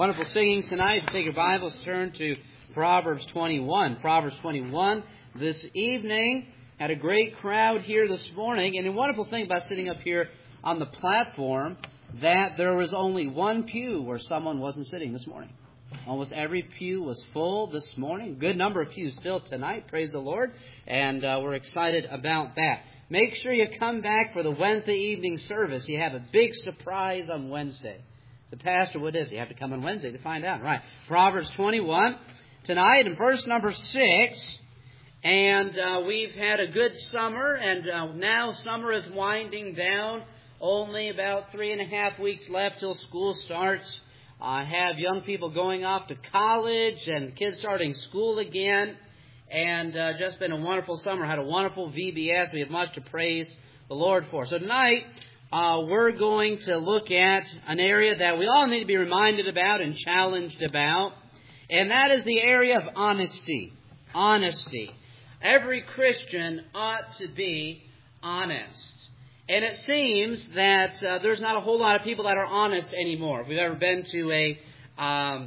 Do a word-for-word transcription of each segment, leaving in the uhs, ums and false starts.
Wonderful singing tonight. Take your Bibles, turn to Proverbs twenty-one. Proverbs twenty-one this evening. Had a great crowd here this morning. And a wonderful thing about sitting up here on the platform, that there was only one pew where someone wasn't sitting this morning. Almost every pew was full this morning. Good number of pews filled tonight. Praise the Lord. And uh, we're excited about that. Make sure you come back for the Wednesday evening service. You have a big surprise on Wednesday. The pastor, what is it? You have to come on Wednesday to find out. Right. Proverbs twenty-one tonight in verse number six. And uh, we've had a good summer, and uh, now summer is winding down. Only about three and a half weeks left till school starts. I have young people going off to college and kids starting school again. And uh, just been a wonderful summer. Had a wonderful V B S. We have much to praise the Lord for. So tonight, Uh, we're going to look at an area that we all need to be reminded about and challenged about, and that is the area of honesty. Honesty. Every Christian ought to be honest. And it seems that uh, there's not a whole lot of people that are honest anymore. If we've ever been to a, um,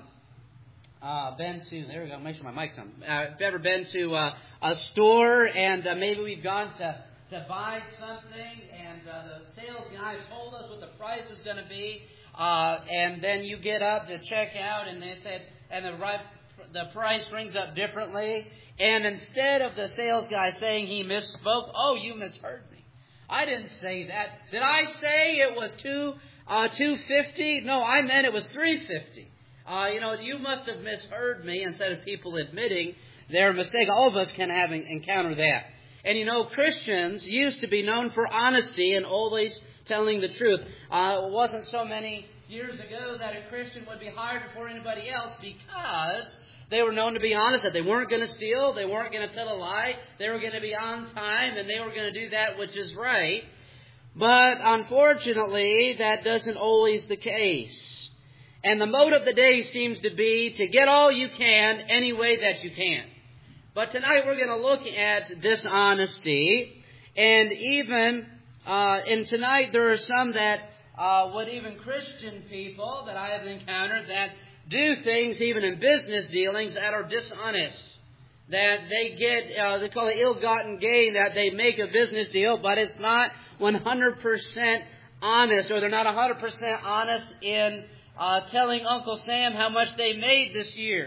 uh, been to, there we go, make sure my mic's on. Uh, if you've ever been to uh, a store and uh, maybe we've gone to to buy something, and uh, the sales guy told us what the price was going to be, uh, and then you get up to check out, and they said, and the right, the price rings up differently, and instead of the sales guy saying he misspoke, oh, you misheard me. I didn't say that. Did I say it was two uh, two fifty? No, I meant it was three fifty. Uh, you know, you must have misheard me. Instead of people admitting their mistake, all of us can have encounter that. And you know, Christians used to be known for honesty and always telling the truth. Uh, it wasn't so many years ago that a Christian would be hired before anybody else because they were known to be honest, that they weren't going to steal, they weren't going to tell a lie, they were going to be on time, and they were going to do that which is right. But unfortunately, that doesn't always the case. And the mode of the day seems to be to get all you can any way that you can. But tonight we're going to look at dishonesty, and even, uh, and tonight there are some that, uh, what even Christian people that I have encountered that do things even in business dealings that are dishonest. That they get, uh, they call it ill-gotten gain, that they make a business deal, but it's not one hundred percent honest, or they're not one hundred percent honest in uh, telling Uncle Sam how much they made this year.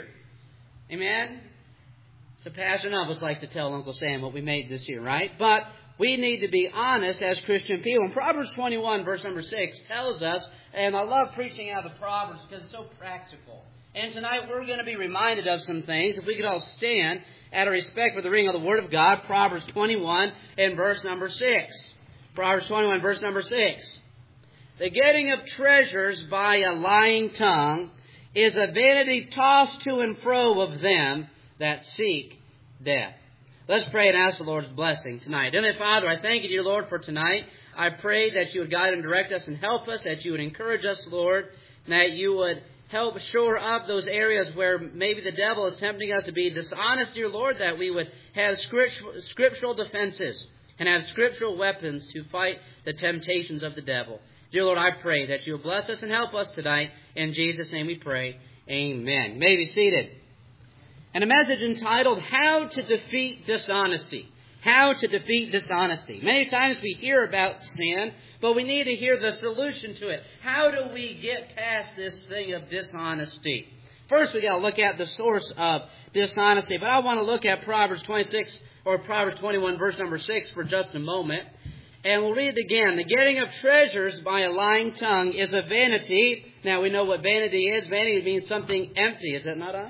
Amen? So Pastor none of us like to tell Uncle Sam what we made this year, right? But we need to be honest as Christian people. And Proverbs twenty-one, verse number six, tells us, and I love preaching out of the Proverbs because it's so practical. And tonight we're going to be reminded of some things. If we could all stand out of respect for the reading of the Word of God, Proverbs twenty-one and verse number six. Proverbs twenty-one, verse number six. The getting of treasures by a lying tongue is a vanity tossed to and fro of them that seek death. Let's pray and ask the Lord's blessing tonight. Heavenly Father, I thank you, dear Lord, for tonight. I pray that you would guide and direct us and help us, that you would encourage us, Lord, and that you would help shore up those areas where maybe the devil is tempting us to be dishonest, dear Lord, that we would have scriptural defenses and have scriptural weapons to fight the temptations of the devil. Dear Lord, I pray that you will bless us and help us tonight. In Jesus' name we pray. Amen. You may be seated. And a message entitled, How to Defeat Dishonesty. How to Defeat Dishonesty. Many times we hear about sin, but we need to hear the solution to it. How do we get past this thing of dishonesty? First, we got to look at the source of dishonesty. But I want to look at Proverbs twenty-six, or Proverbs twenty-one, verse number six for just a moment. And we'll read it again. The getting of treasures by a lying tongue is a vanity. Now, we know what vanity is. Vanity means something empty. Is that not on?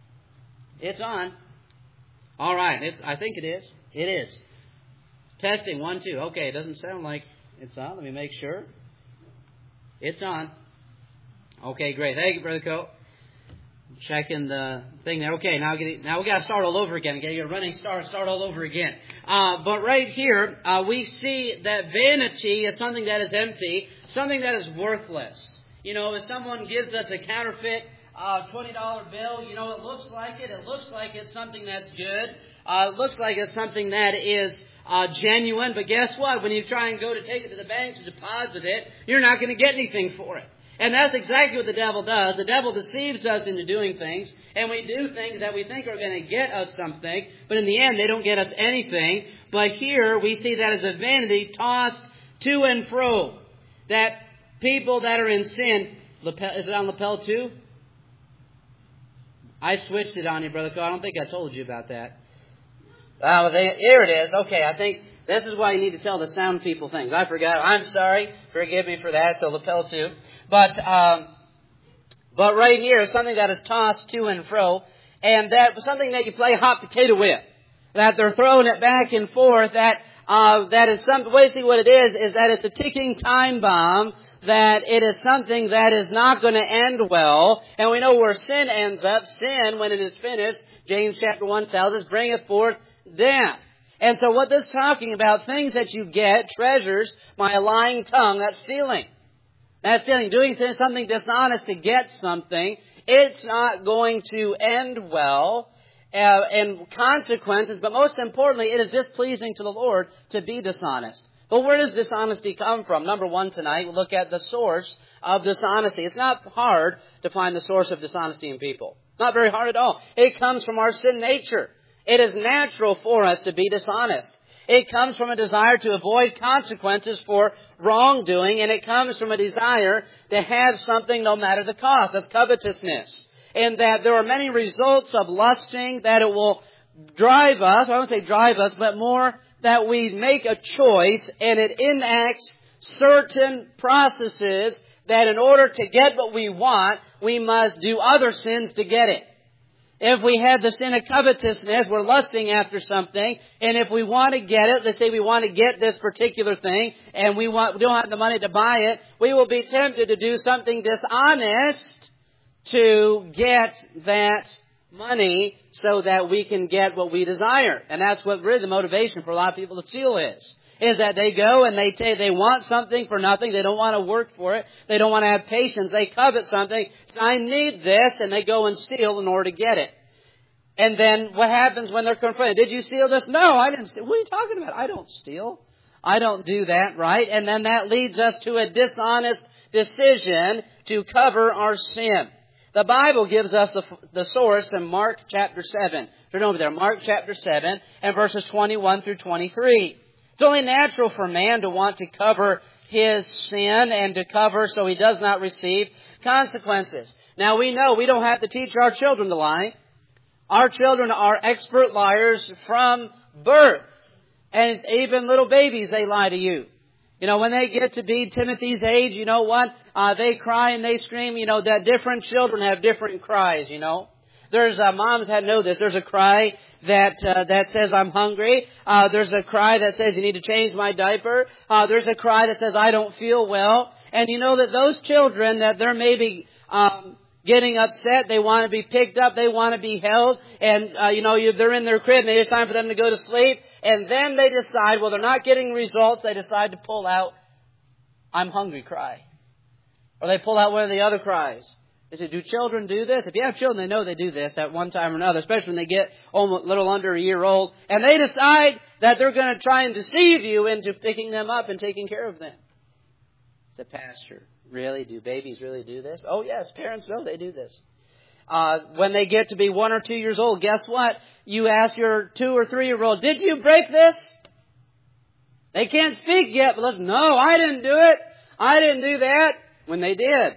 It's on. All right. It's, I think it is. It is. Testing. One, two. Okay. It doesn't sound like it's on. Let me make sure. It's on. Okay, great. Thank you, Brother Coe. Checking the thing there. Okay, now, get, now we got to start all over again. Get your running start, start all over again. Uh, but right here, uh, we see that vanity is something that is empty, something that is worthless. You know, if someone gives us a counterfeit Uh, twenty dollar bill, you know, it looks like it. It looks like it's something that's good. Uh, it looks like it's something that is uh, genuine. But guess what? When you try and go to take it to the bank to deposit it, you're not going to get anything for it. And that's exactly what the devil does. The devil deceives us into doing things, and we do things that we think are going to get us something, but in the end they don't get us anything. But here we see that as a vanity tossed to and fro. That people that are in sin, lapel, is it on lapel two? I switched it on you, Brother Cole. I don't think I told you about that. Uh, they, here it is. Okay, I think this is why you need to tell the sound people things. I forgot. I'm sorry. Forgive me for that. So lapel two. But, um, but right here is something that is tossed to and fro. And that something that you play hot potato with. That they're throwing it back and forth. That, uh, that is some, basically what it is, is that it's a ticking time bomb. That it is something that is not going to end well. And we know where sin ends up. Sin, when it is finished, James chapter one tells us, bringeth forth death. And so what this is talking about, things that you get, treasures, by a lying tongue, that's stealing. That's stealing, doing something dishonest to get something. It's not going to end well, uh, and consequences, but most importantly, it is displeasing to the Lord to be dishonest. But where does dishonesty come from? Number one tonight, we'll look at the source of dishonesty. It's not hard to find the source of dishonesty in people. Not very hard at all. It comes from our sin nature. It is natural for us to be dishonest. It comes from a desire to avoid consequences for wrongdoing, and it comes from a desire to have something no matter the cost. That's covetousness. And that there are many results of lusting that it will drive us, I won't say drive us, but more that we make a choice and it enacts certain processes that in order to get what we want, we must do other sins to get it. If we have the sin of covetousness, we're lusting after something, and if we want to get it, let's say we want to get this particular thing, and we, want, we don't have the money to buy it, we will be tempted to do something dishonest to get that money so that we can get what we desire. And that's what really the motivation for a lot of people to steal is. Is that they go and they say they want something for nothing. They don't want to work for it. They don't want to have patience. They covet something. I need this, and they go and steal in order to get it. And then what happens when they're confronted? Did you steal this? No, I didn't steal. What are you talking about? I don't steal. I don't do that, right? And then that leads us to a dishonest decision to cover our sin. The Bible gives us the, the source in Mark chapter seven. Turn over there. Mark chapter seven and verses twenty-one through twenty-three. It's only natural for man to want to cover his sin and to cover so he does not receive consequences. Now we know we don't have to teach our children to lie. Our children are expert liars from birth. And it's even little babies, they lie to you. You know, when they get to be Timothy's age, you know what? Uh, they cry and they scream. You know, that different children have different cries, you know. There's, uh, moms had know this. There's a cry that, uh, that says, I'm hungry. Uh, there's a cry that says, you need to change my diaper. Uh, there's a cry that says, I don't feel well. And you know that those children that they're maybe, um, getting upset, they want to be picked up, they want to be held, and, uh, you know, you, they're in their crib, maybe it's time for them to go to sleep, and then they decide, well, they're not getting results, they decide to pull out, I'm hungry cry. Or they pull out one of the other cries. They say, do children do this? If you have children, they know they do this at one time or another, especially when they get almost a little under a year old, and they decide that they're going to try and deceive you into picking them up and taking care of them. It's a pastor. Really? Do babies really do this? Oh, yes. Parents know they do this. Uh, when they get to be one or two years old, guess what? You ask your two or three-year-old, did you break this? They can't speak yet, but listen, no, I didn't do it. I didn't do that. When they did.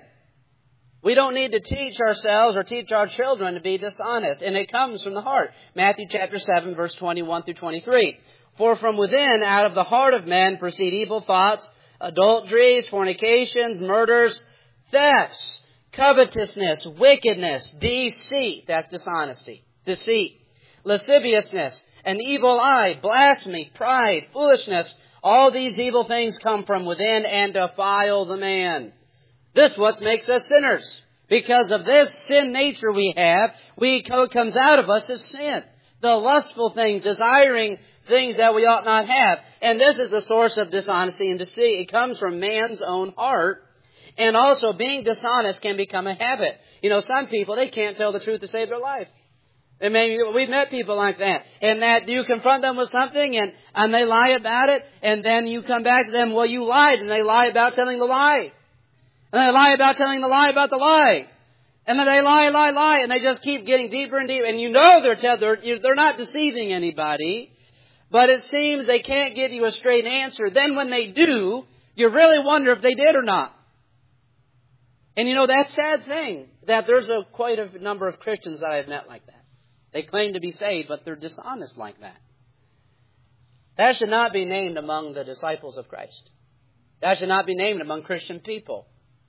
We don't need to teach ourselves or teach our children to be dishonest. And it comes from the heart. Matthew chapter seven, verse twenty-one through twenty-three. For from within, out of the heart of men, proceed evil thoughts, adulteries, fornications, murders, thefts, covetousness, wickedness, deceit. That's dishonesty. Deceit. Lasciviousness, an evil eye, blasphemy, pride, foolishness. All these evil things come from within and defile the man. This what makes us sinners. Because of this sin nature we have, we what comes out of us is sin. The lustful things, desiring things that we ought not have. And this is the source of dishonesty and deceit. It comes from man's own heart. And also being dishonest can become a habit. You know, some people, they can't tell the truth to save their life. I mean, we've met people like that. And that you confront them with something and, and they lie about it. And then you come back to them, well, you lied. And they lie about telling the lie. And then they lie about telling the lie about the lie. And then they lie, lie, lie, and they just keep getting deeper and deeper. And you know they're tell- they're, they're not deceiving anybody, but it seems they can't give you a straight answer. Then when they do, you really wonder if they did or not. And you know, that sad thing, that there's a quite a number of Christians that I've met like that. They claim to be saved, but they're dishonest like that. That should not be named among the disciples of Christ. That should not be named among Christian people.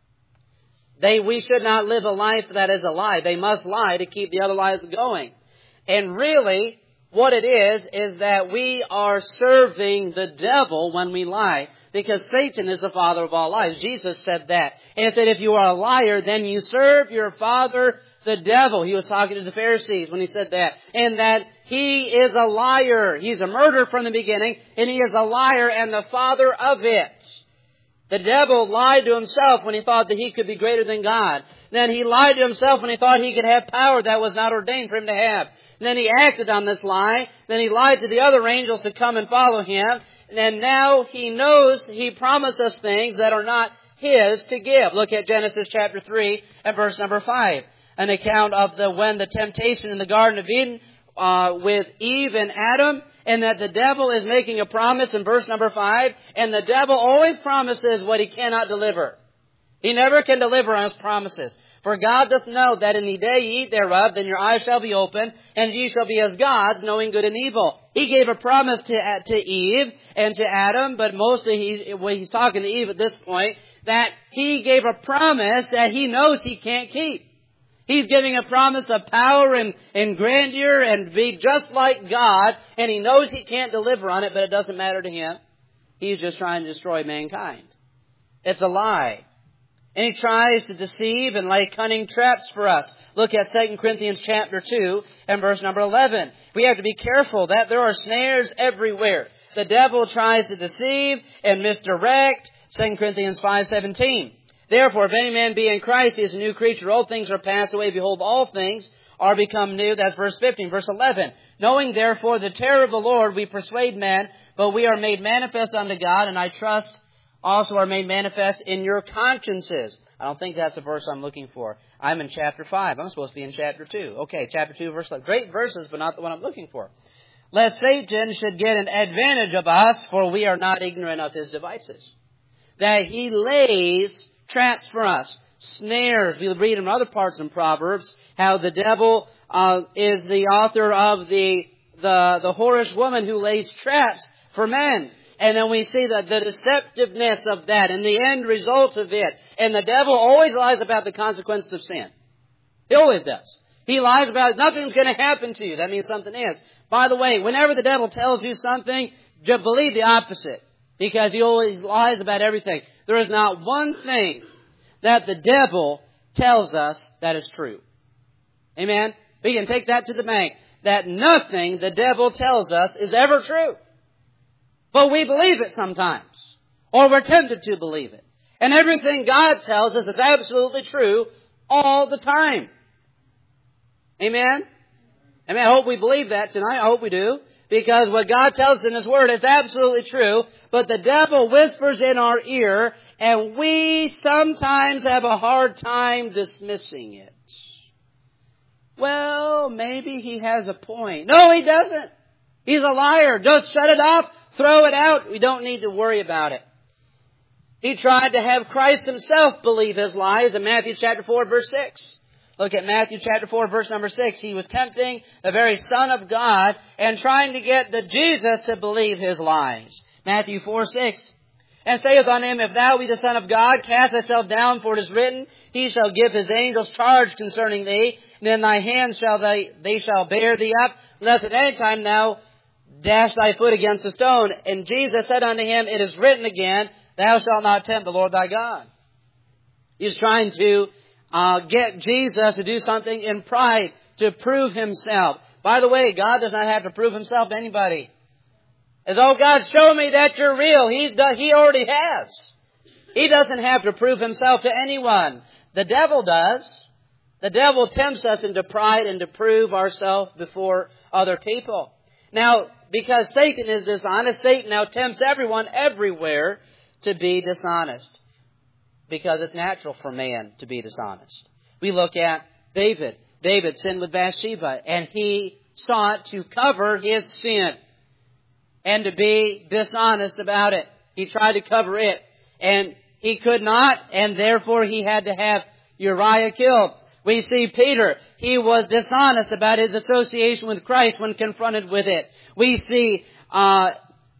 They, we should not live a life that is a lie. They must lie to keep the other lies going. And really, what it is, is that we are serving the devil when we lie. Because Satan is the father of all lies. Jesus said that. And he said, if you are a liar, then you serve your father, the devil. He was talking to the Pharisees when he said that. And that he is a liar. He's a murderer from the beginning. And he is a liar and the father of it. The devil lied to himself when he thought that he could be greater than God. Then he lied to himself when he thought he could have power that was not ordained for him to have. And then he acted on this lie. Then he lied to the other angels to come and follow him. And now he knows he promised us things that are not his to give. Look at Genesis chapter three and verse number five. An account of the when the temptation in the Garden of Eden uh, with Eve and Adam. And that the devil is making a promise in verse number five. And the devil always promises what he cannot deliver. He never can deliver on his promises. For God doth know that in the day ye eat thereof, then your eyes shall be opened, and ye shall be as gods, knowing good and evil. He gave a promise to, to Eve and to Adam, but mostly he, when he's talking to Eve at this point, that he gave a promise that he knows he can't keep. He's giving a promise of power and, and grandeur and be just like God, and he knows he can't deliver on it, but it doesn't matter to him. He's just trying to destroy mankind. It's a lie. And he tries to deceive and lay cunning traps for us. Look at Second Corinthians chapter two and verse number eleven. We have to be careful that there are snares everywhere. The devil tries to deceive and misdirect. Second Corinthians five seventeen. Therefore, if any man be in Christ, he is a new creature. Old things are passed away. Behold, all things are become new. That's verse fifteen. Verse eleven. Knowing therefore the terror of the Lord, we persuade men, but we are made manifest unto God, and I trust also are made manifest in your consciences. I don't think that's the verse I'm looking for. I'm in chapter five. I'm supposed to be in chapter two. Okay, chapter two, verse eleven. Great verses, but not the one I'm looking for. Lest Satan should get an advantage of us, for we are not ignorant of his devices. That he lays traps for us, snares. We'll read in other parts in Proverbs how the devil uh, is the author of the, the, the whorish woman who lays traps for men. And then we see that the deceptiveness of that and the end result of it. And the devil always lies about the consequences of sin. He always does. He lies about nothing's going to happen to you. That means something is. By the way, whenever the devil tells you something, just believe the opposite. Because he always lies about everything. There is not one thing that the devil tells us that is true. Amen? We can take that to the bank. That nothing the devil tells us is ever true. But we believe it sometimes. Or we're tempted to believe it. And everything God tells us is absolutely true all the time. Amen? Amen. I hope we believe that tonight. I hope we do. Because what God tells us in His Word is absolutely true. But the devil whispers in our ear, and we sometimes have a hard time dismissing it. Well, maybe he has a point. No, he doesn't. He's a liar. Just shut it off. Throw it out. We don't need to worry about it. He tried to have Christ Himself believe his lies in Matthew chapter four, verse six. Look at Matthew chapter four, verse number six. He was tempting the very Son of God and trying to get the Jesus to believe his lies. Matthew four, six. And saith unto him, If thou be the Son of God, cast thyself down, for it is written, He shall give His angels charge concerning thee, and in thy hands shall they, they shall bear thee up, lest at any time thou dash thy foot against a stone. And Jesus said unto him, It is written again, Thou shalt not tempt the Lord thy God. He's trying to uh, get Jesus to do something in pride, to prove Himself. By the way, God does not have to prove Himself to anybody. As, oh God, show me that you're real. He's done, He already has. He doesn't have to prove Himself to anyone. The devil does. The devil tempts us into pride and to prove ourselves before other people. Now, because Satan is dishonest, Satan now tempts everyone everywhere to be dishonest. because it's natural for man to be dishonest. We look at David. David sinned with Bathsheba, and he sought to cover his sin and to be dishonest about it. He tried to cover it, and he could not, and therefore he had to have Uriah killed. We see Peter. He was dishonest about his association with Christ when confronted with it. We see uh,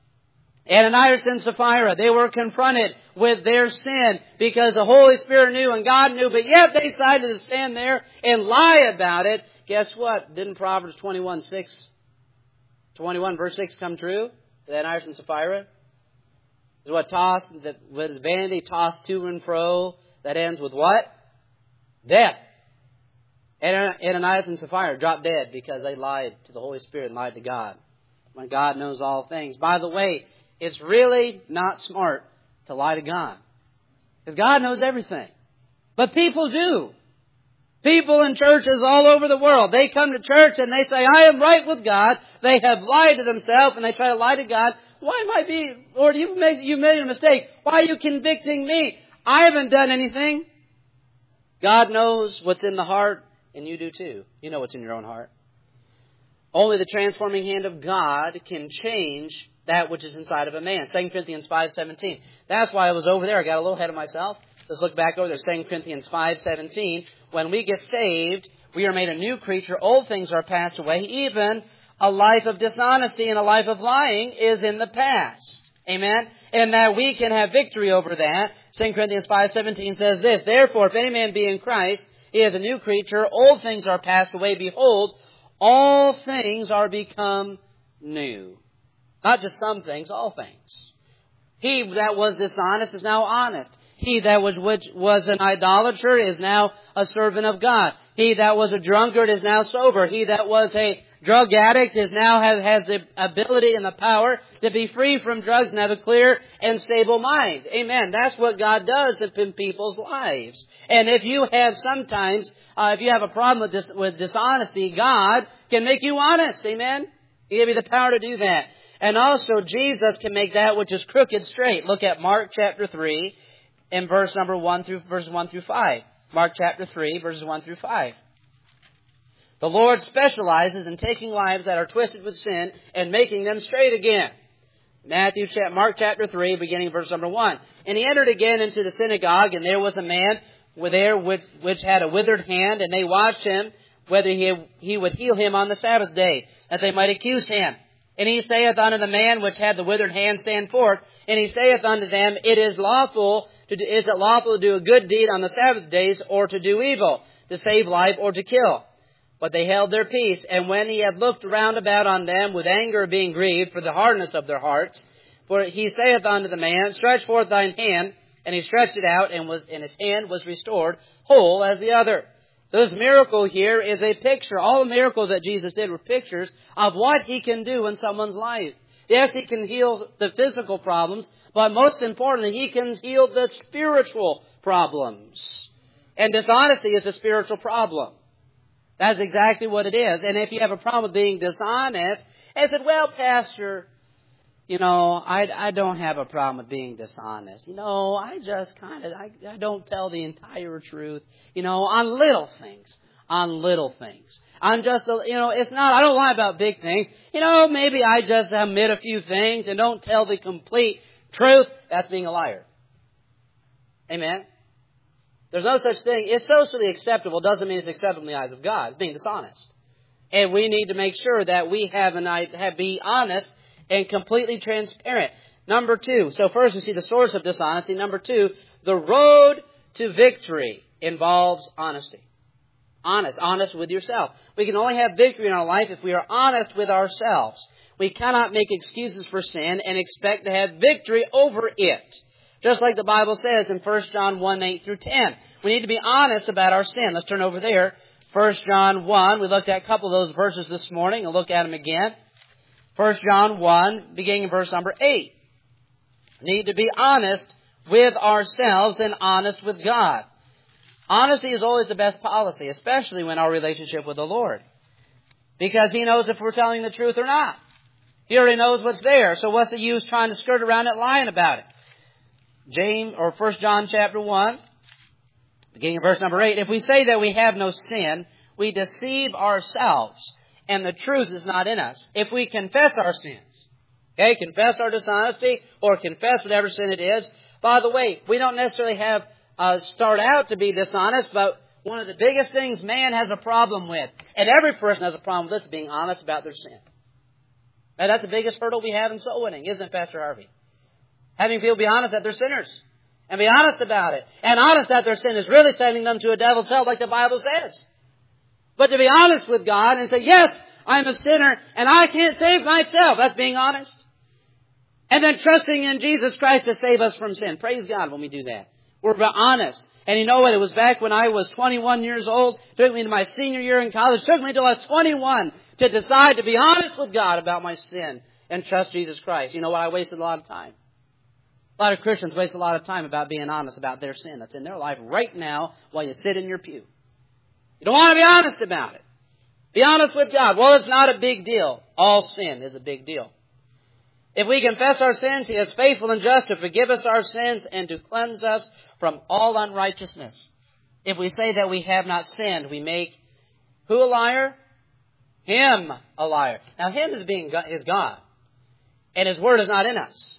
Ananias and Sapphira. They were confronted with their sin because the Holy Spirit knew and God knew, but yet they decided to stand there and lie about it. Guess what? Didn't Proverbs twenty-one, six, twenty-one verse six come true? With Ananias and Sapphira? Is what tossed, that was vanity tossed to and fro, that ends with what? Death. Ananias and Sapphira dropped dead because they lied to the Holy Spirit and lied to God. When God knows all things. By the way, it's really not smart to lie to God. Because God knows everything. But people do. People in churches all over the world, they come to church and they say, I am right with God. They have lied to themselves and they try to lie to God. Why am I being, Lord, you made, you made a mistake. Why are you convicting me? I haven't done anything. God knows what's in the heart, and you do too. You know what's in your own heart. Only the transforming hand of God can change that which is inside of a man. Second Corinthians five seventeen. That's why I was over there. I got a little ahead of myself. Let's look back over there. Second Corinthians five seventeen. When we get saved, we are made a new creature. Old things are passed away. Even a life of dishonesty and a life of lying is in the past. Amen? And that we can have victory over that. Second Corinthians five seventeen says this, Therefore, if any man be in Christ, he is a new creature. Old things are passed away. Behold, all things are become new. Not just some things, all things. He that was dishonest is now honest. He that was which was an idolater is now a servant of God. He that was a drunkard is now sober. He that was a drug addict is now has, has the ability and the power to be free from drugs and have a clear and stable mind. Amen. That's what God does in people's lives. And if you have sometimes, uh, if you have a problem with this, with dishonesty, God can make you honest. Amen. He give you the power to do that. And also Jesus can make that which is crooked straight. Look at Mark chapter three and verse number one through verse one through five. Mark chapter three, verses one through five. The Lord specializes in taking lives that are twisted with sin and making them straight again. Matthew, Mark chapter three, beginning verse number one. And he entered again into the synagogue, and there was a man there which, which had a withered hand, and they watched him whether he, he would heal him on the Sabbath day, that they might accuse him. And he saith unto the man which had the withered hand, Stand forth. And he saith unto them, It is lawful to do, is it lawful to do a good deed on the Sabbath days, or to do evil, to save life, or to kill? But they held their peace. And when he had looked round about on them, with anger being grieved for the hardness of their hearts, for he saith unto the man, Stretch forth thine hand. And he stretched it out, and was and his hand was restored, whole as the other. This miracle here is a picture. All the miracles that Jesus did were pictures of what He can do in someone's life. Yes, He can heal the physical problems, but most importantly, He can heal the spiritual problems. And dishonesty is a spiritual problem. That's exactly what it is. And if you have a problem with being dishonest, and said, well, Pastor, you know, I, I don't have a problem with being dishonest. You know, I just kind of, I, I don't tell the entire truth, you know, on little things, on little things. I'm just, a, you know, it's not, I don't lie about big things. You know, maybe I just omit a few things and don't tell the complete truth. That's being a liar. Amen. There's no such thing. It's socially acceptable. Doesn't mean it's acceptable in the eyes of God. It's being dishonest. And we need to make sure that we have an, have be honest and completely transparent. Number two, so first we see the source of dishonesty. Number two, the road to victory involves honesty. Honest, honest with yourself. We can only have victory in our life if we are honest with ourselves. We cannot make excuses for sin and expect to have victory over it. Just like the Bible says in First John one, eight through ten. We need to be honest about our sin. Let's turn over there. First John one, we looked at a couple of those verses this morning. I'll look at them again. First John one, beginning in verse number eight. Need to be honest with ourselves and honest with God. Honesty is always the best policy, especially when our relationship with the Lord. Because He knows if we're telling the truth or not. He already knows what's there, so what's the use trying to skirt around it, lying about it? James or First John chapter one, beginning of verse number eight. If we say that we have no sin, we deceive ourselves, and the truth is not in us. If we confess our sins, okay, confess our dishonesty, or confess whatever sin it is. By the way, we don't necessarily have uh, start out to be dishonest, but one of the biggest things man has a problem with, and every person has a problem with this, being honest about their sin. Now, that's the biggest hurdle we have in soul winning, isn't it, Pastor Harvey? Having people be honest that they're sinners. And be honest about it. And honest that their sin is really sending them to a devil's hell like the Bible says. But to be honest with God and say, yes, I'm a sinner and I can't save myself. That's being honest. And then trusting in Jesus Christ to save us from sin. Praise God when we do that. We're honest. And you know what? It was back when I was twenty-one years old. It took me to my senior year in college. It took me until I was twenty-one to decide to be honest with God about my sin and trust Jesus Christ. You know what? I wasted a lot of time. A lot of Christians waste a lot of time about being honest about their sin that's in their life right now while you sit in your pew. You don't want to be honest about it. Be honest with God. Well, it's not a big deal. All sin is a big deal. If we confess our sins, He is faithful and just to forgive us our sins and to cleanse us from all unrighteousness. If we say that we have not sinned, we make who a liar? Him a liar. Now, Him is being is God, and His Word is not in us.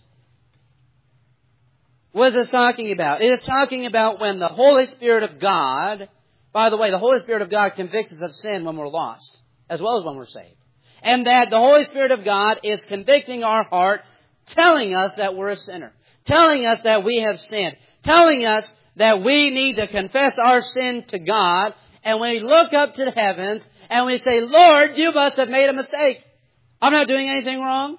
What is this talking about? It is talking about when the Holy Spirit of God, by the way, the Holy Spirit of God convicts us of sin when we're lost, as well as when we're saved. And that the Holy Spirit of God is convicting our heart, telling us that we're a sinner, telling us that we have sinned, telling us that we need to confess our sin to God. And when we look up to the heavens and we say, Lord, you must have made a mistake. I'm not doing anything wrong.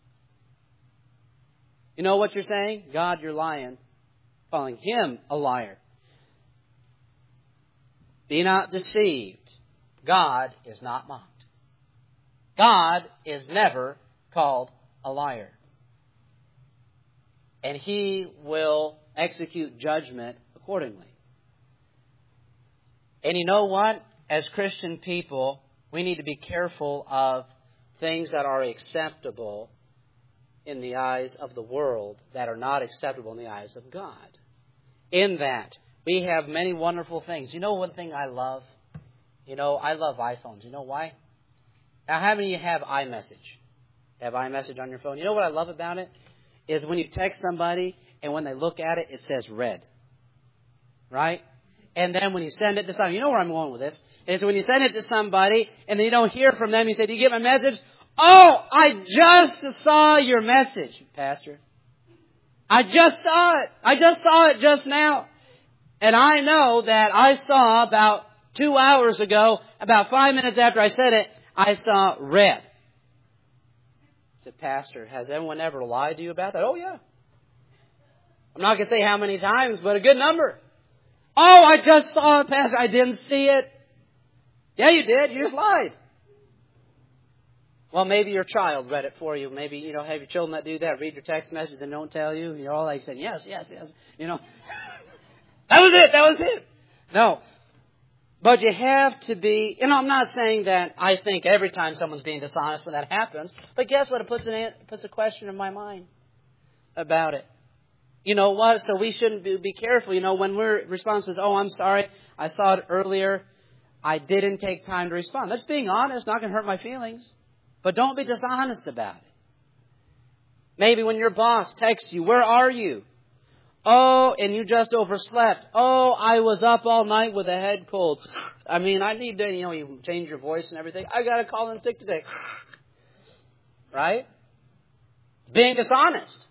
You know what you're saying? God, you're lying. Calling Him a liar. Be not deceived. God is not mocked. God is never called a liar. And He will execute judgment accordingly. And you know what? As Christian people, we need to be careful of things that are acceptable in the eyes of the world that are not acceptable in the eyes of God. In that, we have many wonderful things. You know one thing I love? You know, I love iPhones. You know why? Now, how many of you have iMessage? Have iMessage on your phone? You know what I love about it? Is when you text somebody and when they look at it, it says red. Right? And then when you send it to somebody, you know where I'm going with this, is when you send it to somebody and then you don't hear from them, you say, do you get my message? Oh, I just saw your message, Pastor. I just saw it. I just saw it just now. And I know that I saw about two hours ago, about five minutes after I said it, I saw red. I said, Pastor, has anyone ever lied to you about that? Oh, yeah. I'm not going to say how many times, but a good number. Oh, I just saw it, Pastor. I didn't see it. Yeah, you did. You just lied. Well, maybe your child read it for you. Maybe, you know, have your children that do that. Read your text message and don't tell you. You're all like saying, yes, yes, yes. You know, that was it. That was it. No. But you have to be, you know, I'm not saying that I think every time someone's being dishonest when that happens. But guess what? It puts, an, it puts a question in my mind about it. You know what? So we shouldn't be, be careful. You know, when we're response is, oh, I'm sorry. I saw it earlier. I didn't take time to respond. That's being honest. Not going to hurt my feelings. But don't be dishonest about it. Maybe when your boss texts you, where are you? Oh, and you just overslept. Oh, I was up all night with a head cold. I mean, I need to, you know, you change your voice and everything. I got to call in sick today. Right? Being dishonest.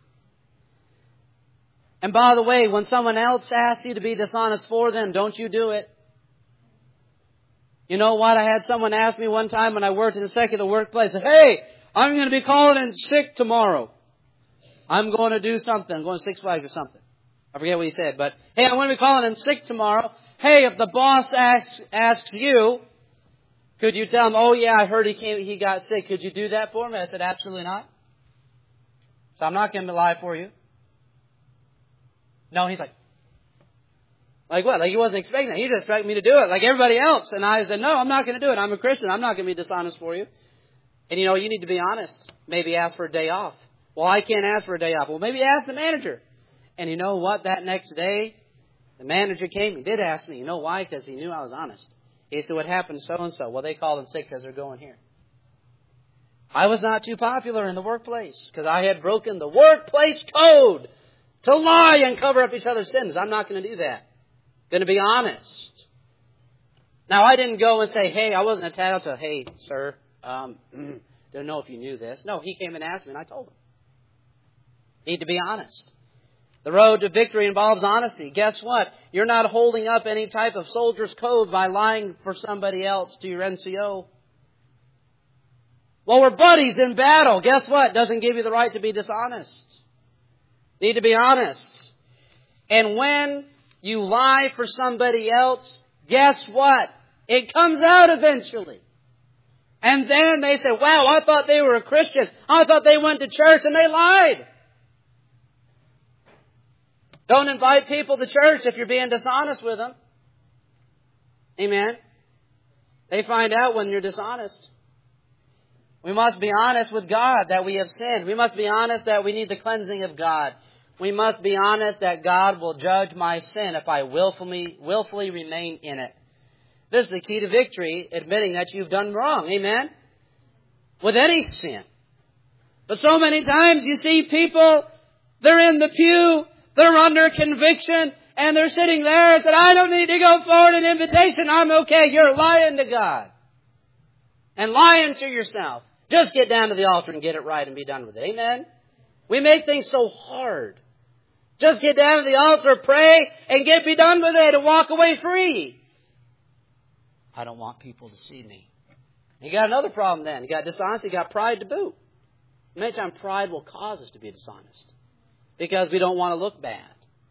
And by the way, when someone else asks you to be dishonest for them, don't you do it. You know what? I had someone ask me one time when I worked in a secular workplace, hey, I'm going to be calling in sick tomorrow. I'm going to do something. I'm going to Six Flags or something. I forget what he said, but hey, I'm going to be calling in sick tomorrow. Hey, if the boss asks asks you, could you tell him, oh yeah, I heard he came, he got sick. Could you do that for me? I said, absolutely not. So I'm not going to lie for you. No, he's like, like what? Like he wasn't expecting that. He just expected me to do it like everybody else. And I said, no, I'm not going to do it. I'm a Christian. I'm not going to be dishonest for you. And you know, you need to be honest. Maybe ask for a day off. Well, I can't ask for a day off. Well, maybe ask the manager. And you know what? That next day, the manager came. He did ask me. You know why? Because he knew I was honest. He said, what happened to so-and-so? Well, they called in sick because they're going here. I was not too popular in the workplace because I had broken the workplace code to lie and cover up each other's sins. I'm not going to do that. I'm going to be honest. Now, I didn't go and say, hey, I wasn't entitled to, hey, sir, um, don't know if you knew this. No, he came and asked me and I told him. Need to be honest. The road to victory involves honesty. Guess what? You're not holding up any type of soldier's code by lying for somebody else to your N C O. Well, we're buddies in battle. Guess what? Doesn't give you the right to be dishonest. Need to be honest. And when you lie for somebody else, guess what? It comes out eventually. And then they say, wow, I thought they were a Christian. I thought they went to church and they lied. Don't invite people to church if you're being dishonest with them. Amen. They find out when you're dishonest. We must be honest with God that we have sinned. We must be honest that we need the cleansing of God. We must be honest that God will judge my sin if I willfully, willfully remain in it. This is the key to victory, admitting that you've done wrong. Amen? With any sin. But so many times you see people, they're in the pew, they're under conviction, and they're sitting there and said, I don't need to go forward an invitation. I'm okay. You're lying to God. And lying to yourself. Just get down to the altar and get it right and be done with it. Amen? We make things so hard. Just get down to the altar, pray, and get be done with it and walk away free. I don't want people to see me. You got another problem then. You got dishonesty, you got pride to boot. Many times pride will cause us to be dishonest. Because we don't want to look bad.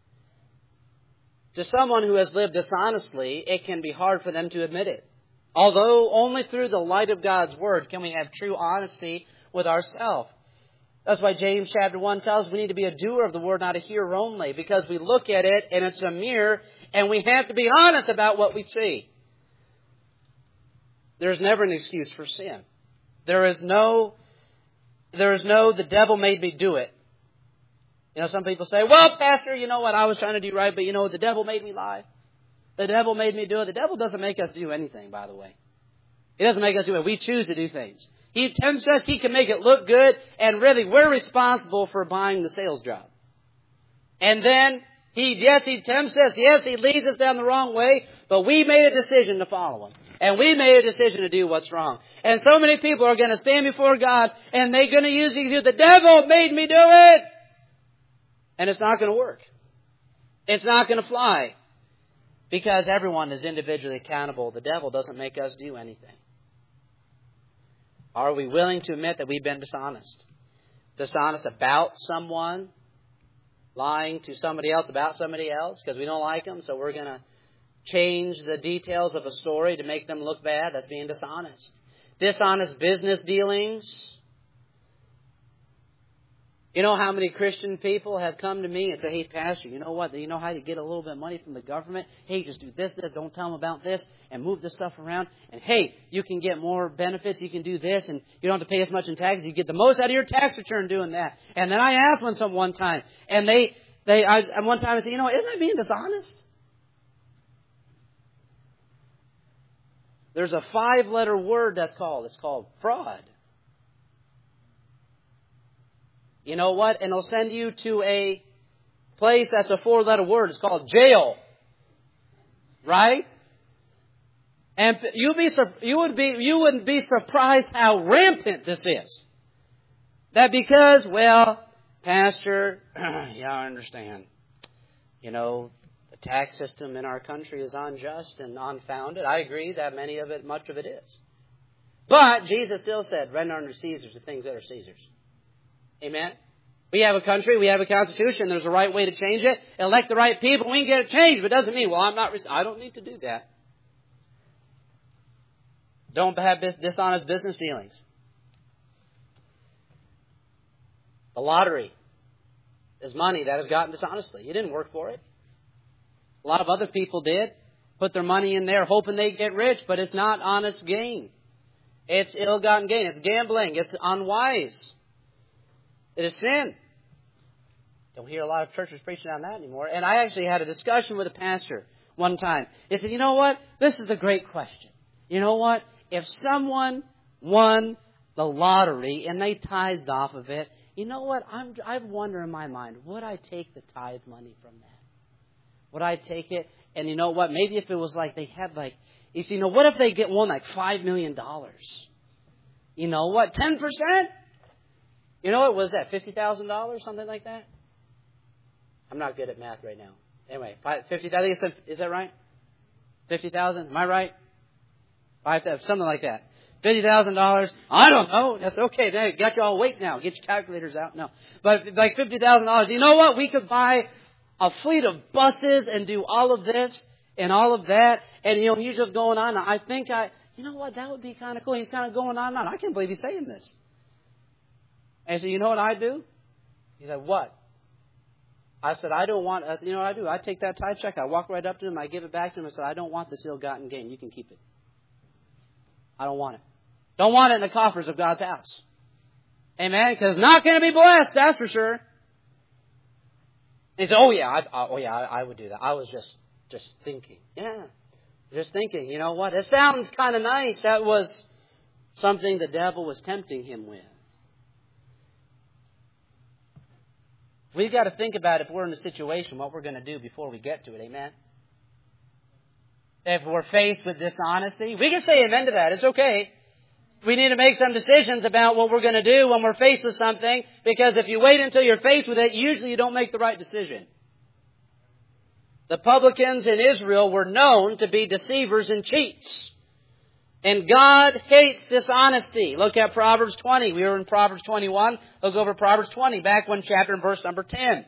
To someone who has lived dishonestly, it can be hard for them to admit it. Although only through the light of God's Word can we have true honesty with ourselves. That's why James chapter one tells us we need to be a doer of the Word, not a hearer only. Because we look at it and it's a mirror and we have to be honest about what we see. There's never an excuse for sin. There is no, there is no, the devil made me do it. You know, some people say, well, Pastor, you know what, I was trying to do right, but you know, the devil made me lie. The devil made me do it. The devil doesn't make us do anything, by the way. He doesn't make us do it. We choose to do things. He tempts us. He can make it look good. And really, we're responsible for buying the sales job. And then, he, yes, he tempts us. Yes, he leads us down the wrong way. But we made a decision to follow him. And we made a decision to do what's wrong. And so many people are going to stand before God. And they're going to use these. The devil made me do it. And it's not going to work. It's not going to fly. Because everyone is individually accountable. The devil doesn't make us do anything. Are we willing to admit that we've been dishonest? Dishonest about someone? Lying to somebody else about somebody else because we don't like them, so we're going to change the details of a story to make them look bad? That's being dishonest. Dishonest business dealings. You know how many Christian people have come to me and said, hey, Pastor, you know what? You know how to get a little bit of money from the government? Hey, just do this, this, don't tell them about this, and move this stuff around. And hey, you can get more benefits, you can do this, and you don't have to pay as much in taxes. You get the most out of your tax return doing that. And then I asked one some one time, and they, they, I, and one time I said, you know, isn't that being dishonest? There's a five-letter word that's called, it's called fraud. You know what? And it'll send you to a place that's a four-letter word. It's called jail. Right? And you'd be, you would be, you wouldn't be surprised how rampant this is. That because, well, Pastor, yeah, I understand. You know, the tax system in our country is unjust and unfounded. I agree that many of it, much of it is. But Jesus still said, render unto Caesar the things that are Caesar's. Amen? We have a country, we have a constitution, there's a right way to change it. Elect the right people, we can get it changed, but it doesn't mean, well, I'm not, I don't need to do that. Don't have dishonest business dealings. The lottery is money that is gotten dishonestly. You didn't work for it. A lot of other people did. Put their money in there hoping they'd get rich, but it's not honest gain. It's ill-gotten gain. It's gambling. It's unwise. It is sin. Don't hear a lot of churches preaching on that anymore. And I actually had a discussion with a pastor one time. He said, you know what? This is a great question. You know what? If someone won the lottery and they tithed off of it, you know what? I'm, I wonder in my mind, would I take the tithe money from that? Would I take it? And you know what? Maybe if it was like they had like, you see, you know, what if they get won like five million dollars? You know what? ten percent? You know what was that? fifty thousand dollars? Something like that? I'm not good at math right now. Anyway, fifty thousand, I think it's, is that right? fifty thousand? Am I right? five thousand, something like that. fifty thousand dollars? I don't know. That's okay. They got you all awake now. Get your calculators out. No. But like fifty thousand dollars, you know what? We could buy a fleet of buses and do all of this and all of that. And, you know, he's just going on. I think I, you know what? That would be kind of cool. He's kind of going on and on. I can't believe he's saying this. And I said, you know what I do? He said, what? I said, I don't want, I said, you know what I do? I take that tithe check. I walk right up to him. I give it back to him. I said, I don't want this ill-gotten gain. You can keep it. I don't want it. Don't want it in the coffers of God's house. Amen? Because it's not going to be blessed, that's for sure. He said, oh yeah, I, I, oh yeah, I, I would do that. I was just, just thinking. Yeah, just thinking. You know what? It sounds kind of nice. That was something the devil was tempting him with. We've got to think about if we're in a situation, what we're going to do before we get to it. Amen? If we're faced with dishonesty, we can say amen to that. It's okay. We need to make some decisions about what we're going to do when we're faced with something, because if you wait until you're faced with it, usually you don't make the right decision. The publicans in Israel were known to be deceivers and cheats. And God hates dishonesty. Look at Proverbs twenty. We were in Proverbs twenty-one. Look over Proverbs twenty, back one chapter and verse number ten.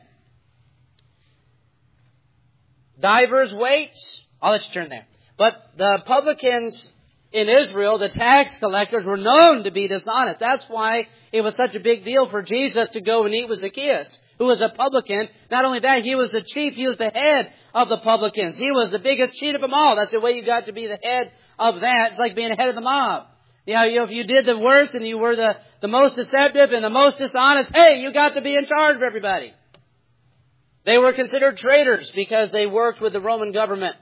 Divers waits. I'll let you turn there. But the publicans in Israel, the tax collectors, were known to be dishonest. That's why it was such a big deal for Jesus to go and eat with Zacchaeus, who was a publican. Not only that, he was the chief, he was the head of the publicans. He was the biggest cheat of them all. That's the way you got to be the head of that. It's like being the head of the mob. You know, if you did the worst and you were the, the most deceptive and the most dishonest, hey, you got to be in charge of everybody. They were considered traitors because they worked with the Roman government.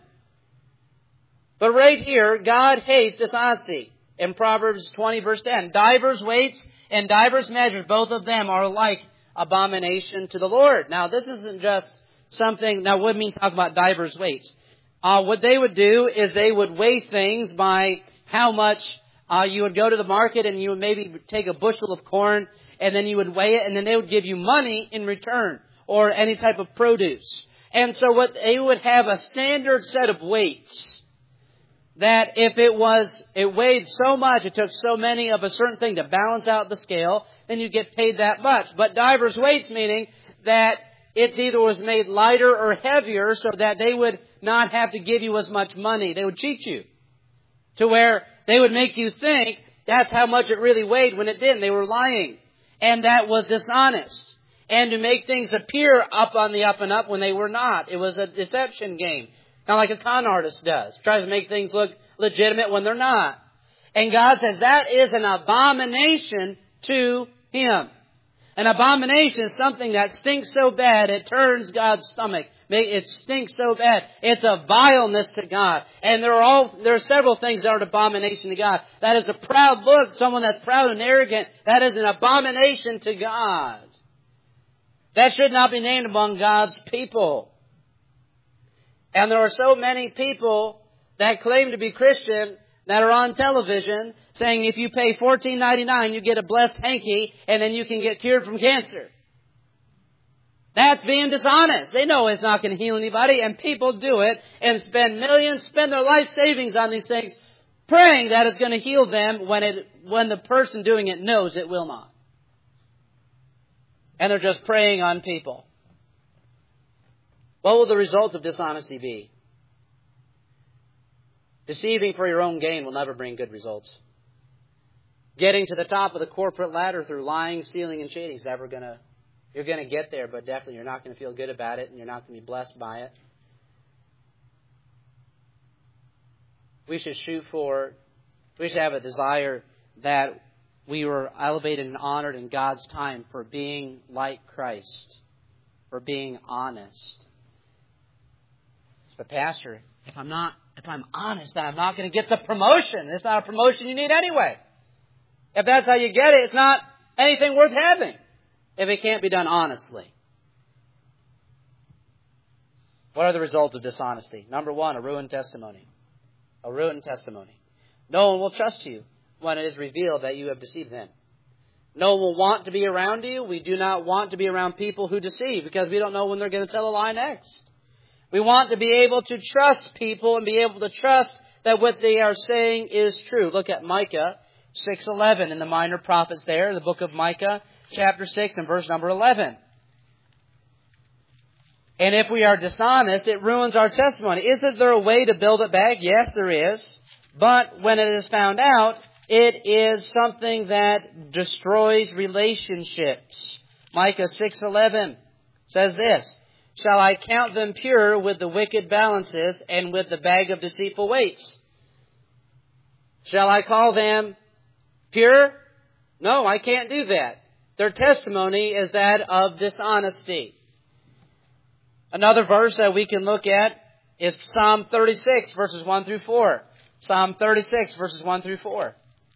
But right here, God hates dishonesty. In Proverbs twenty, verse ten, divers weights and divers measures, both of them are like abomination to the Lord. Now, this isn't just something, now what do I mean talk about divers weights? Uh, what they would do is they would weigh things by how much uh, you would go to the market and you would maybe take a bushel of corn and then you would weigh it and then they would give you money in return or any type of produce. And so what they would have a standard set of weights that if it was, it weighed so much, it took so many of a certain thing to balance out the scale, then you get paid that much. But divers weights meaning that it either was made lighter or heavier so that they would not have to give you as much money. They would cheat you to where they would make you think that's how much it really weighed when it didn't. They were lying. And that was dishonest. And to make things appear up on the up and up when they were not. It was a deception game. Kind of like a con artist does. Tries to make things look legitimate when they're not. And God says that is an abomination to Him. An abomination is something that stinks so bad it turns God's stomach. It stinks so bad. It's a vileness to God. And there are all there are several things that are an abomination to God. That is a proud look. Someone that's proud and arrogant. That is an abomination to God. That should not be named among God's people. And there are so many people that claim to be Christian that are on television saying if you pay fourteen ninety-nine, you get a blessed hanky and then you can get cured from cancer. That's being dishonest. They know it's not going to heal anybody, and people do it and spend millions, spend their life savings on these things, praying that it's going to heal them when it when the person doing it knows it will not. And they're just preying on people. What will the results of dishonesty be? Deceiving for your own gain will never bring good results. Getting to the top of the corporate ladder through lying, stealing, and cheating is never going to... You're going to get there, but definitely you're not going to feel good about it, and you're not going to be blessed by it. We should shoot for... We should have a desire that we were elevated and honored in God's time for being like Christ. for being honest. But Pastor, if I'm not, if I'm honest, then I'm not going to get the promotion. It's not a promotion you need anyway. If that's how you get it, it's not anything worth having if it can't be done honestly. What are the results of dishonesty? Number one, a ruined testimony. A ruined testimony. No one will trust you when it is revealed that you have deceived them. No one will want to be around you. We do not want to be around people who deceive because we don't know when they're going to tell a lie next. We want to be able to trust people and be able to trust that what they are saying is true. Look at Micah six eleven in the Minor Prophets there, the book of Micah, chapter six and verse number eleven. And if we are dishonest, it ruins our testimony. Isn't there a way to build it back? Yes, there is. But when it is found out, it is something that destroys relationships. Micah six eleven says this, "Shall I count them pure with the wicked balances and with the bag of deceitful weights? Shall I call them pure? No, I can't do that. Their testimony is that of dishonesty." Another verse that we can look at is Psalm thirty-six, verses one through four. Psalm thirty-six, verses one through four.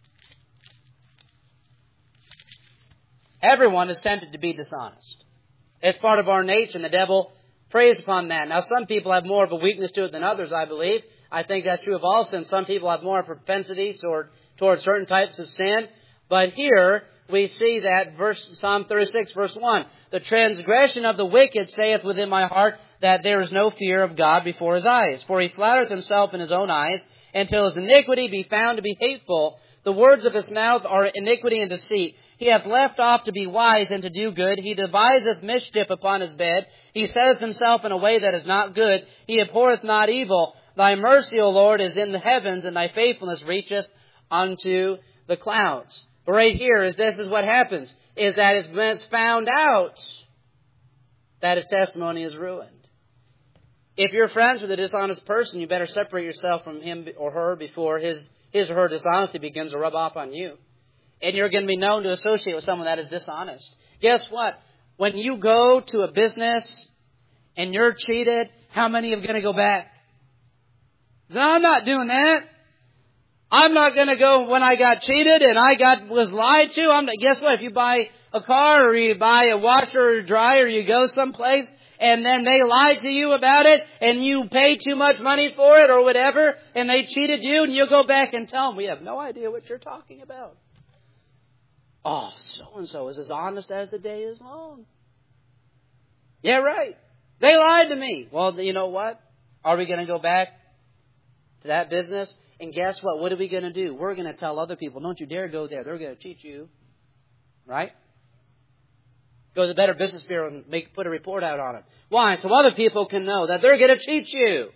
Everyone is tempted to be dishonest. It's part of our nature, and the devil preys upon that. Now, some people have more of a weakness to it than others, I believe. I think that's true of all sin. Some people have more propensities toward, toward certain types of sin. But here, we see that verse, Psalm thirty-six, verse one. "The transgression of the wicked saith within my heart that there is no fear of God before his eyes. For he flattereth himself in his own eyes, until his iniquity be found to be hateful. The words of his mouth are iniquity and deceit. He hath left off to be wise and to do good. He deviseth mischief upon his bed. He setteth himself in a way that is not good. He abhorreth not evil. Thy mercy, O Lord, is in the heavens, and thy faithfulness reacheth unto the clouds." But right here is this is what happens, is that it's when it's found out that his testimony is ruined. If you're friends with a dishonest person, you better separate yourself from him or her before his his or her dishonesty begins to rub off on you. And you're going to be known to associate with someone that is dishonest. Guess what? When you go to a business and you're cheated, how many are going to go back? No, I'm not doing that. I'm not going to go when I got cheated and I got was lied to. I'm not, guess what? If you buy a car or you buy a washer or a dryer, you go someplace and then they lied to you about it and you paid too much money for it or whatever and they cheated you, and you'll go back and tell them, "We have no idea what you're talking about. Oh, so-and-so is as honest as the day is long." Yeah, right. They lied to me. Well, you know what? Are we going to go back to that business? And guess what? What are we going to do? We're going to tell other people, "Don't you dare go there. They're going to cheat you." Right? Go to the Better Business Bureau and make, put a report out on it. Why? So other people can know that they're going to cheat you.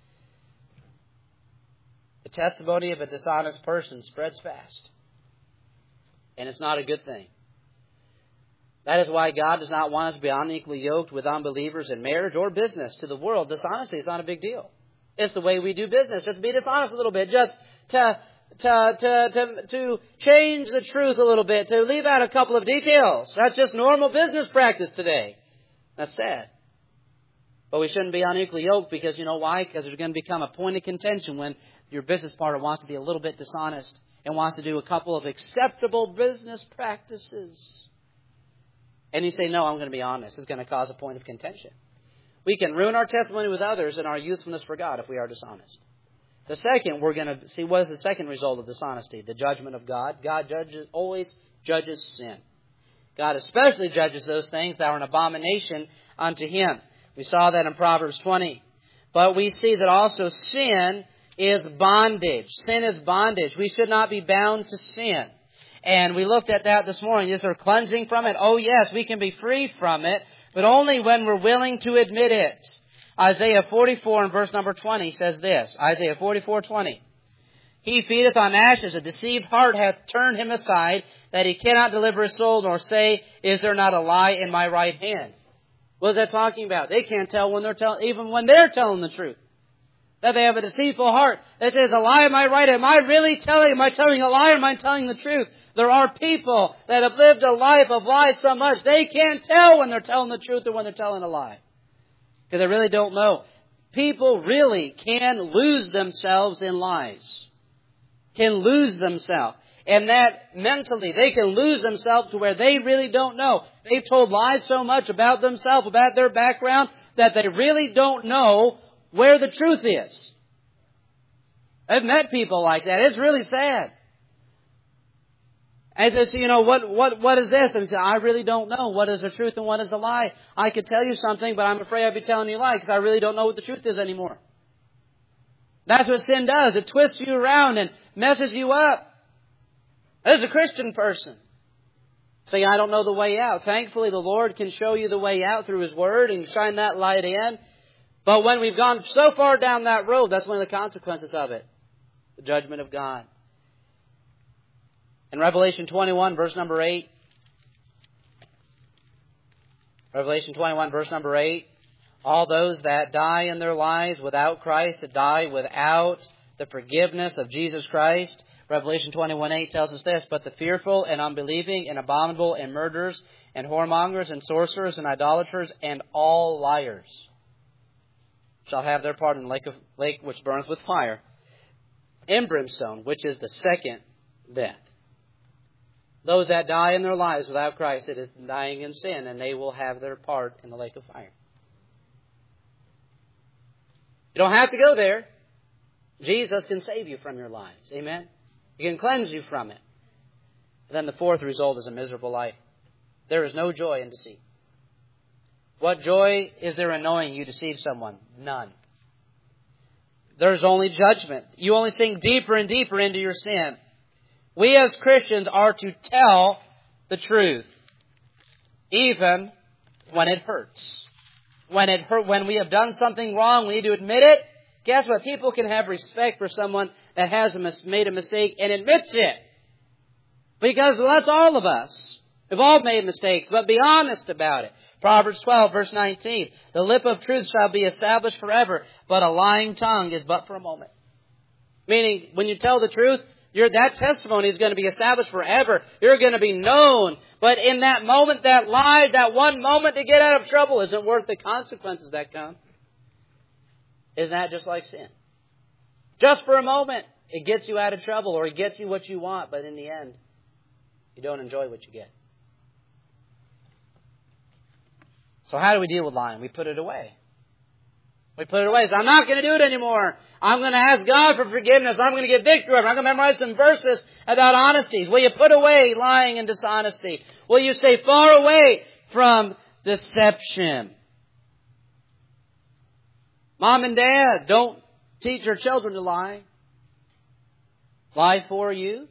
The testimony of a dishonest person spreads fast. And it's not a good thing. That is why God does not want us to be unequally yoked with unbelievers in marriage or business. To the world, dishonesty is not a big deal. It's the way we do business. Just be dishonest a little bit. Just to, to, to, to, to change the truth a little bit. To leave out a couple of details. That's just normal business practice today. That's sad. But we shouldn't be unequally yoked because, you know why? Because there's going to become a point of contention when your business partner wants to be a little bit dishonest and wants to do a couple of acceptable business practices. And you say, "No, I'm going to be honest." It's going to cause a point of contention. We can ruin our testimony with others and our usefulness for God if we are dishonest. The second, we're going to see what is the second result of dishonesty, the judgment of God. God judges, always judges sin. God especially judges those things that are an abomination unto Him. We saw that in Proverbs twenty. But we see that also sin is bondage. Sin is bondage. We should not be bound to sin. And we looked at that this morning. Is there cleansing from it? Oh yes, we can be free from it, but only when we're willing to admit it. Isaiah forty-four and verse number twenty says this. Isaiah forty-four twenty. "He feedeth on ashes, a deceived heart hath turned him aside, that he cannot deliver his soul, nor say, Is there not a lie in my right hand?" What is that talking about? They can't tell when they're telling, even when they're telling the truth. That they have a deceitful heart. They say, is a lie, am I right? Am I really telling, am I telling a lie, or am I telling the truth? There are people that have lived a life of lies so much, they can't tell when they're telling the truth or when they're telling a lie. Because they really don't know. People really can lose themselves in lies. Can lose themselves. And that mentally, they can lose themselves to where they really don't know. They've told lies so much about themselves, about their background, that they really don't know where the truth is. I've met people like that. It's really sad. And they say, you know, what, what, what is this? And I say, I really don't know. What is the truth and what is a lie? I could tell you something, but I'm afraid I'd be telling you a lie because I really don't know what the truth is anymore. That's what sin does. It twists you around and messes you up. As a Christian person, say, I don't know the way out. Thankfully, the Lord can show you the way out through His Word and shine that light in. But when we've gone so far down that road, that's one of the consequences of it. The judgment of God. In Revelation twenty-one, verse number eight. Revelation twenty-one, verse number eight. All those that die in their lives without Christ, that die without the forgiveness of Jesus Christ. Revelation twenty-one eight tells us this, but the fearful and unbelieving and abominable and murderers and whoremongers and sorcerers and idolaters and all liars shall have their part in the lake, of, lake which burneth with fire and brimstone, which is the second death. Those that die in their lives without Christ, it is dying in sin, and they will have their part in the lake of fire. You don't have to go there. Jesus can save you from your lives. Amen? He can cleanse you from it. And then the fourth result is a miserable life. There is no joy in deceit. What joy is there in knowing you deceive someone? None. There's only judgment. You only sink deeper and deeper into your sin. We as Christians are to tell the truth, even when it hurts. When it hurt, when we have done something wrong, we need to admit it. Guess what? People can have respect for someone that has made a mistake and admits it. Because that's all of us. We've all made mistakes, but be honest about it. Proverbs twelve, verse nineteen. The lip of truth shall be established forever, but a lying tongue is but for a moment. Meaning, when you tell the truth, Your, that testimony is going to be established forever. You're going to be known. But in that moment, that lie, that one moment to get out of trouble isn't worth the consequences that come. Isn't that just like sin? Just for a moment, it gets you out of trouble or it gets you what you want. But in the end, you don't enjoy what you get. So how do we deal with lying? We put it away. We put it away. So I'm not going to do it anymore. I'm going to ask God for forgiveness. I'm going to get victory. I'm going to memorize some verses about honesty. Will you put away lying and dishonesty? Will you stay far away from deception? Mom and Dad, don't teach your children to lie. Lie for you.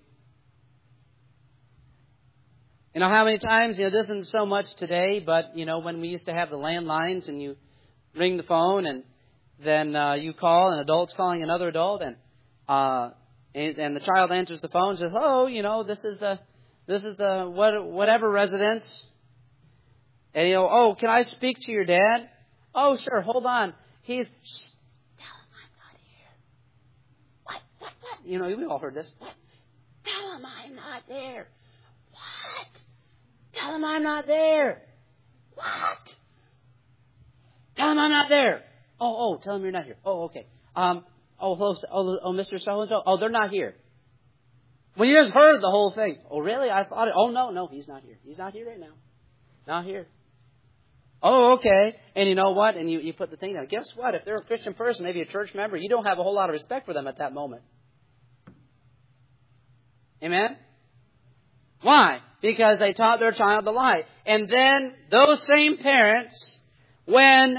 You know how many times, you know, this isn't so much today, but, you know, when we used to have the landlines and you ring the phone and then uh, you call, an adult's calling another adult, and, uh, and and the child answers the phone and says, "Oh, you know, this is the this is the what whatever residence." And you know, "Oh, can I speak to your dad?" "Oh, sure. Hold on. He's." Shh, tell him I'm not here. What? What? What? You know, we all heard this. What? Tell him I'm not there. What? Tell him I'm not there. What? Tell him I'm not there. Oh, oh, tell him you're not here. Oh, okay. Um, oh, hello, oh, oh, Mister So-and-so. Oh, they're not here. Well, you just heard the whole thing. Oh, really? I thought it. Oh, no, no, he's not here. He's not here right now. Not here. Oh, okay. And you know what? And you, you put the thing down. Guess what? If they're a Christian person, maybe a church member, you don't have a whole lot of respect for them at that moment. Amen? Why? Because they taught their child to lie. And then those same parents, when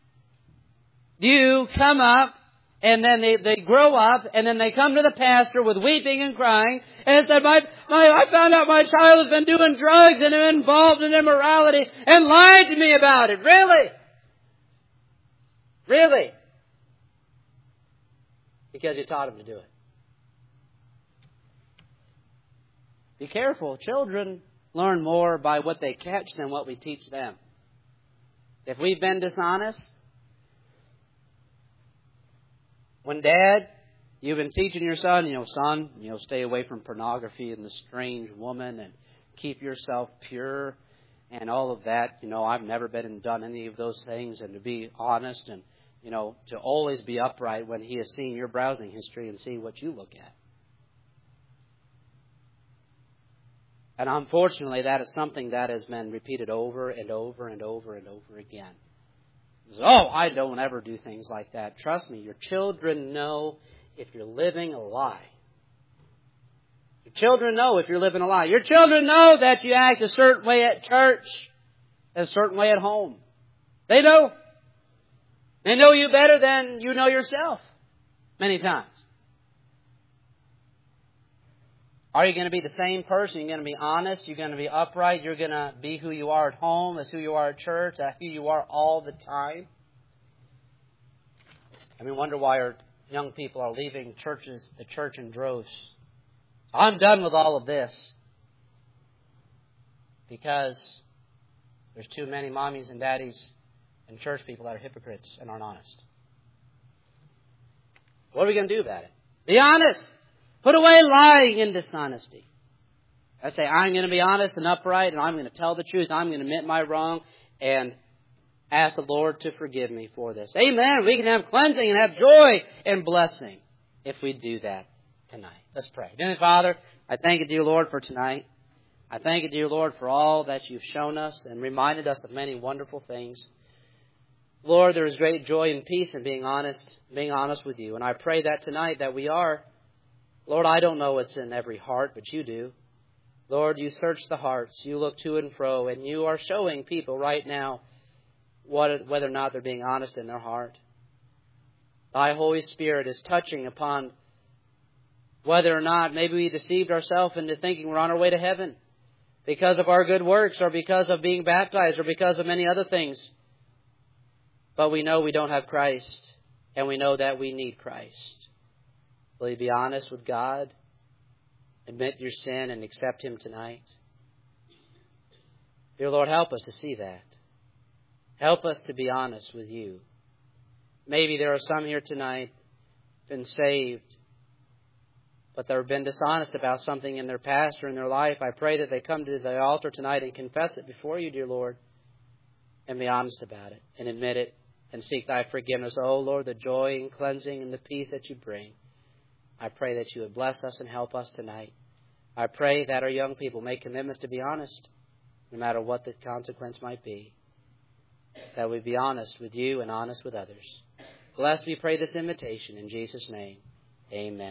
you come up, and then they, they grow up, and then they come to the pastor with weeping and crying, and said, my, my, I found out my child has been doing drugs and involved in immorality, and lied to me about it. Really? Really? Because you taught him to do it. Be careful. Children learn more by what they catch than what we teach them. If we've been dishonest, When Dad, you've been teaching your son, you know, son, you know, stay away from pornography and the strange woman and keep yourself pure and all of that. You know, I've never been and done any of those things. And to be honest and, you know, to always be upright when he has seen your browsing history and see what you look at. And unfortunately, that is something that has been repeated over and over and over and over again. Oh, I don't ever do things like that. Trust me, your children know if you're living a lie. Your children know if you're living a lie. Your children know that you act a certain way at church, a certain way at home. They know. They know you better than you know yourself many times. Are you going to be the same person? You're going to be honest. You're going to be upright. You're going to be who you are at home, as who you are at church, as who you are all the time. And we wonder why our young people are leaving churches, the church in droves. I'm done with all of this. Because there's too many mommies and daddies and church people that are hypocrites and aren't honest. What are we going to do about it? Be honest. Put away lying and dishonesty. I say, I'm going to be honest and upright, and I'm going to tell the truth. I'm going to admit my wrong and ask the Lord to forgive me for this. Amen. We can have cleansing and have joy and blessing if we do that tonight. Let's pray. Heavenly Father, I thank you, dear Lord, for tonight. I thank you, dear Lord, for all that you've shown us and reminded us of many wonderful things. Lord, there is great joy and peace in being honest, being honest with you. And I pray that tonight that we are. Lord, I don't know what's in every heart, but you do. Lord, you search the hearts. You look to and fro, and you are showing people right now what, whether or not they're being honest in their heart. Thy Holy Spirit is touching upon whether or not maybe we deceived ourselves into thinking we're on our way to heaven because of our good works or because of being baptized or because of many other things. But we know we don't have Christ, and we know that we need Christ. Will you be honest with God? Admit your sin and accept Him tonight? Dear Lord, help us to see that. Help us to be honest with you. Maybe there are some here tonight been saved, but they've been dishonest about something in their past or in their life. I pray that they come to the altar tonight and confess it before you, dear Lord, and be honest about it and admit it and seek thy forgiveness. Oh, Lord, the joy and cleansing and the peace that you bring. I pray that you would bless us and help us tonight. I pray that our young people make commitments to be honest, no matter what the consequence might be. That we be honest with you and honest with others. Bless, we pray this invitation in Jesus' name. Amen.